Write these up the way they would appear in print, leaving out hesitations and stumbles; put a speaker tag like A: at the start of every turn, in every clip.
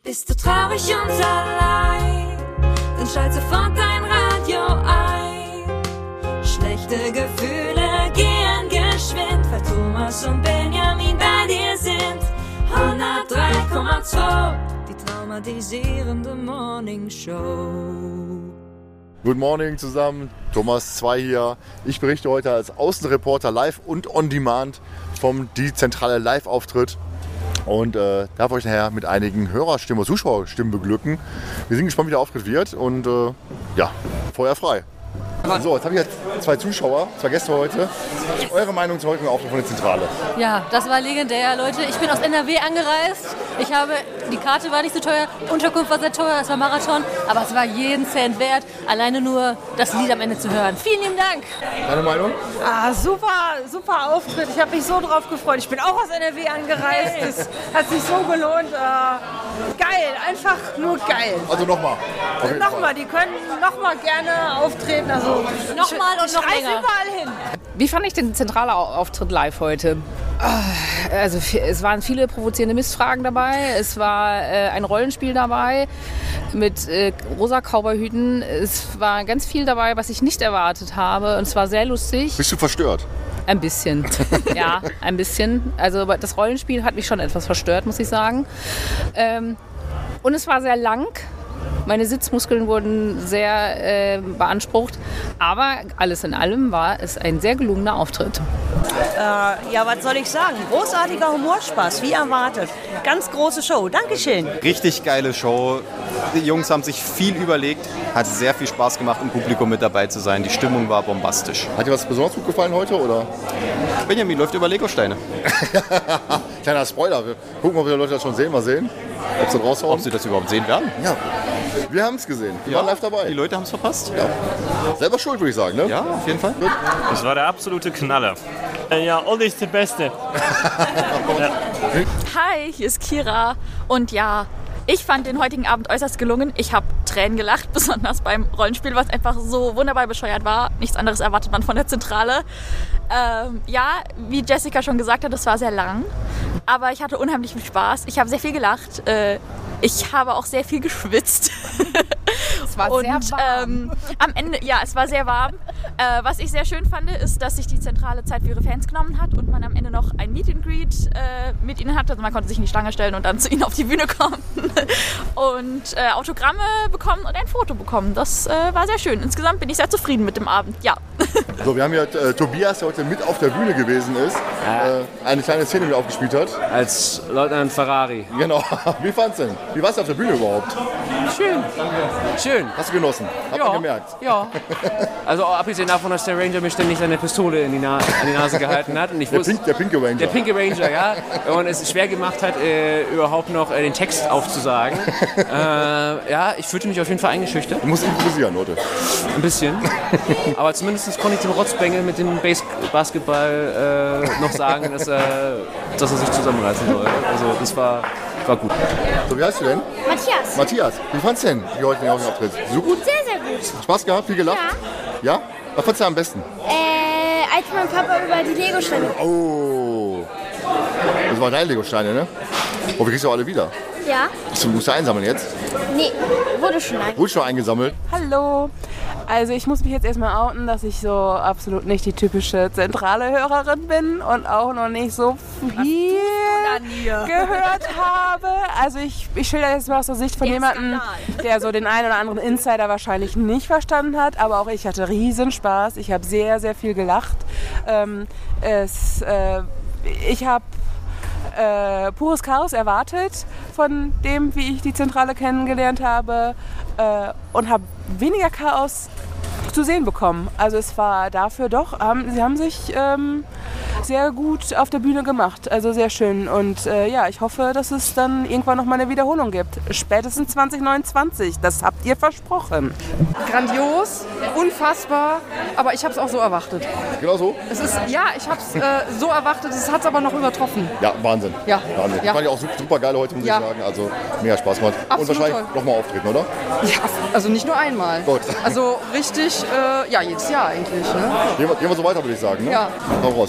A: Bist du traurig und allein, dann schalt sofort dein Radio ein. Schlechte Gefühle gehen geschwind, weil Thomas und Benjamin bei dir sind. 103,2, die traumatisierende Morning Show.
B: Good morning zusammen, Thomas 2 hier. Ich berichte heute als Außenreporter live und on demand vom Die Zentrale Live-Auftritt und darf euch nachher mit einigen Hörerstimmen und Zuschauerstimmen beglücken. Wir sind gespannt, wie der Auftritt wird und ja, Feuer frei. So, jetzt habe ich jetzt 2 Zuschauer, 2 Gäste heute. Eure Meinung zum heutigen Auftritt von der Zentrale?
C: Ja, das war legendär, Leute. Ich bin aus NRW angereist. Die Karte war nicht so teuer, Unterkunft war sehr teuer, es war Marathon, aber es war jeden Cent wert, alleine nur das Lied am Ende zu hören. Vielen lieben Dank.
B: Deine Meinung?
D: Super Auftritt. Ich habe mich so drauf gefreut. Ich bin auch aus NRW angereist. Das hat sich so gelohnt. Geil, einfach nur geil.
B: Also nochmal.
D: Nochmal, die können nochmal gerne auftreten. Also
C: Nochmal und noch länger.
D: Überall hin.
E: Wie fand ich den zentralen Auftritt live heute? Also es waren viele provozierende Mistfragen dabei. Es war ein Rollenspiel dabei mit rosa Cowboyhüten. Es war ganz viel dabei, was ich nicht erwartet habe. Und es war sehr lustig.
B: Bist du verstört?
E: Ein bisschen, ja, ein bisschen. Also das Rollenspiel hat mich schon etwas verstört, muss ich sagen. Und es war sehr lang. Meine Sitzmuskeln wurden sehr beansprucht. Aber alles in allem war es ein sehr gelungener Auftritt.
F: Ja, was soll ich sagen? Großartiger Humorspaß, wie erwartet. Ganz große Show. Dankeschön.
G: Richtig geile Show. Die Jungs haben sich viel überlegt. Hat sehr viel Spaß gemacht, im Publikum mit dabei zu sein. Die Stimmung war bombastisch.
B: Hat dir was besonders gut gefallen heute, oder?
G: Benjamin läuft über Legosteine.
B: Kleiner Spoiler. Wir gucken, ob die Leute das schon sehen. Mal sehen, ob sie raushauen.
G: Ob sie das überhaupt sehen werden?
B: Ja. Wir haben es gesehen. Wir waren live dabei.
G: Die Leute haben es verpasst.
B: Ja. Selber schuld, würde ich sagen, ne?
G: Ja, auf jeden Fall.
B: Gut.
H: Das war der absolute Knaller. Ja, Olli ist der Beste. Ja.
I: Hi, hier ist Kira. Und ja, ich fand den heutigen Abend äußerst gelungen. Ich habe Tränen gelacht, besonders beim Rollenspiel, was einfach so wunderbar bescheuert war. Nichts anderes erwartet man von der Zentrale. Ja, wie Jessica schon gesagt hat, das war sehr lang. Aber ich hatte unheimlich viel Spaß. Ich habe sehr viel gelacht. Ich habe auch sehr viel geschwitzt.
E: Es war sehr warm.
I: Am Ende, ja, es war sehr warm. Was ich sehr schön fand, ist, dass sich die Zentrale Zeit für ihre Fans genommen hat und man am Ende noch ein Meet and Greet mit ihnen hatte. Also man konnte sich in die Schlange stellen und dann zu ihnen auf die Bühne kommen und Autogramme bekommen und ein Foto bekommen. Das war sehr schön. Insgesamt bin ich sehr zufrieden mit dem Abend. Ja.
B: So, wir haben hier Tobias, der heute mit auf der Bühne gewesen ist, eine kleine Szene mit aufgespielt hat.
J: Als Leutnant Ferrari.
B: Genau. Wie fand's denn? Wie war's auf der Bühne überhaupt?
J: Schön. Schön.
B: Hast du genossen? Hat man gemerkt?
J: Ja. Also abgesehen davon, dass der Ranger mir ständig seine Pistole an die Nase gehalten hat. Und ich wusste,
B: der pinke Ranger.
J: Der pinke Ranger, ja. Und es schwer gemacht hat, überhaupt noch den Text aufzusagen. Ja, ich fühlte mich auf jeden Fall eingeschüchtert.
B: Du musst improvisieren, Leute.
J: Ein bisschen. Aber zumindest konnte ich dem Rotzbengel mit dem Basketball noch sagen, dass er sich zusammenreißen soll. Also das war gut.
B: So, wie heißt du denn?
K: Matthias.
B: Matthias, wie fandst du denn die heute den Auftritt? So gut?
K: Sehr, sehr gut.
B: Spaß gehabt? Viel gelacht? Ja. Ja? Was fandst du am besten?
K: Als mein Papa über die Legosteine.
B: Oh. Das waren deine Legosteine, ne? Oh, wir kriegst du alle wieder.
K: Ja.
B: Du musst du einsammeln jetzt?
K: Nee, wurde schon
B: Wurde schon eingesammelt?
D: Hallo. Also ich muss mich jetzt erstmal outen, dass ich so absolut nicht die typische zentrale Hörerin bin und auch noch nicht so viel gehört habe. Also ich schilder jetzt mal aus der Sicht von jemandem, der so den einen oder anderen Insider wahrscheinlich nicht verstanden hat. Aber auch ich hatte riesen Spaß. Ich habe sehr, sehr viel gelacht. Ich habe pures Chaos erwartet von dem, wie ich die Zentrale kennengelernt habe und habe weniger Chaos zu sehen bekommen. Also es war dafür doch, sie haben sich sehr gut auf der Bühne gemacht. Also sehr schön. Und ja, ich hoffe, dass es dann irgendwann noch mal eine Wiederholung gibt. Spätestens 2029. Das habt ihr versprochen.
L: Grandios, unfassbar, aber ich habe es auch so erwartet.
B: Genau so?
L: Ja, ich habe es so erwartet, es hat es aber noch übertroffen.
B: Ja, Wahnsinn.
L: Ja.
B: Wahnsinn.
L: Ja.
B: Fand ich auch super geil heute, muss ich sagen. Also mega Spaß gemacht.
L: Absolut
B: und wahrscheinlich
L: toll.
B: nochmal auftreten, oder?
L: Ja, also nicht nur einmal.
B: Gut.
L: Also richtig, ja, jedes Jahr eigentlich. Ne?
B: Gehen wir so weiter, würde ich sagen. Ne?
L: Ja.
B: Komm raus. Wie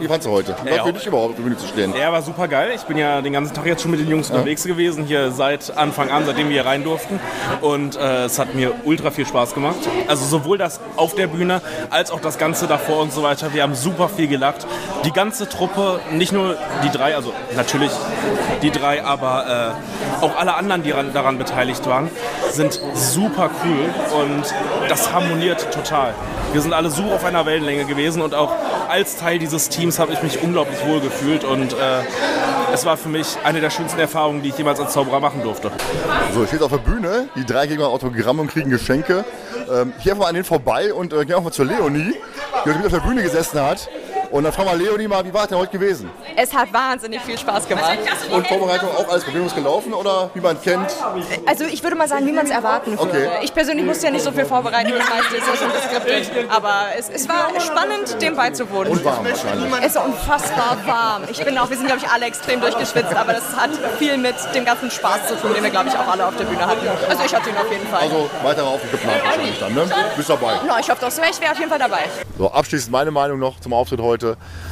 B: fandst du heute? Wie war für dich überhaupt auf der Bühne zu stehen?
M: Er war super geil. Ich bin ja den ganzen Tag jetzt schon mit den Jungs unterwegs gewesen, hier seit Anfang an, seitdem wir hier rein durften. Und es hat mir ultra viel Spaß gemacht. Also sowohl das auf der Bühne, als auch das Ganze davor und so weiter. Wir haben super viel gelacht. Die ganze Truppe, nicht nur die 3, also natürlich die 3, aber auch alle anderen, die daran beteiligt waren, sind super cool und das harmoniert total. Wir sind alle super auf einer Wellenlänge gewesen und auch als Teil dieses Teams habe ich mich unglaublich wohl gefühlt und es war für mich eine der schönsten Erfahrungen, die ich jemals als Zauberer machen durfte.
B: So, ich stehe auf der Bühne, die 3 geben Autogramme und kriegen Geschenke. Ich gehe einfach mal an denen vorbei und gehe auch mal zur Leonie, die heute mit auf der Bühne gesessen hat. Und dann fragen wir Leonie mal, wie war es denn heute gewesen?
N: Es hat wahnsinnig viel Spaß gemacht.
B: Und Vorbereitung auch alles problemlos gelaufen oder wie man kennt?
N: Also ich würde mal sagen, wie man es erwarten würde.
B: Okay.
N: Ich persönlich musste ja nicht so viel vorbereiten, das meiste ist ja schon geskriptet. Aber es war spannend, dem beizuwohnen.
B: Und warm wahrscheinlich.
N: Es war unfassbar warm. Wir sind, glaube ich, alle extrem durchgeschwitzt, aber das hat viel mit dem ganzen Spaß zu tun, den wir, glaube ich, auch alle auf der Bühne hatten. Also ich hatte ihn auf jeden Fall.
B: Also weiter auf den geplant wahrscheinlich dann, ne? Bist dabei?
N: No, ich hoffe doch so, ich wäre auf jeden Fall dabei.
B: So, abschließend meine Meinung noch zum Auftritt heute.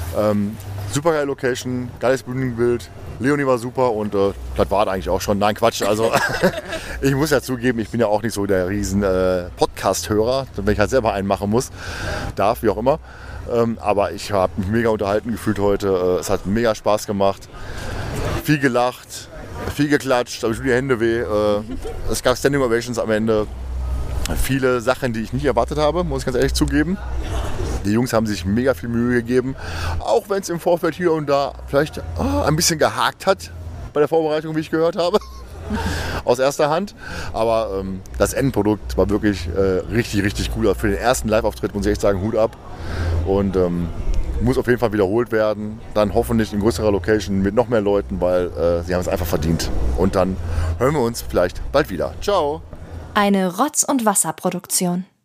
B: Super geile Location, geiles Bühnenbild. Leonie war super und das war eigentlich auch schon. Nein, Quatsch. Also ich muss ja zugeben, ich bin ja auch nicht so der riesen Podcast-Hörer, wenn ich halt selber einen machen muss. Darf, wie auch immer. Aber ich habe mich mega unterhalten gefühlt heute. Es hat mega Spaß gemacht. Viel gelacht, viel geklatscht, aber ich tue die Hände weh. Es gab Standing Ovations am Ende. Viele Sachen, die ich nicht erwartet habe, muss ich ganz ehrlich zugeben. Die Jungs haben sich mega viel Mühe gegeben, auch wenn es im Vorfeld hier und da vielleicht ein bisschen gehakt hat bei der Vorbereitung, wie ich gehört habe, aus erster Hand. Aber das Endprodukt war wirklich richtig, richtig cool. Für den ersten Live-Auftritt muss ich echt sagen, Hut ab. Und muss auf jeden Fall wiederholt werden. Dann hoffentlich in größerer Location mit noch mehr Leuten, weil sie haben es einfach verdient. Und dann hören wir uns vielleicht bald wieder. Ciao!
O: Eine Rotz- und Wasser-Produktion.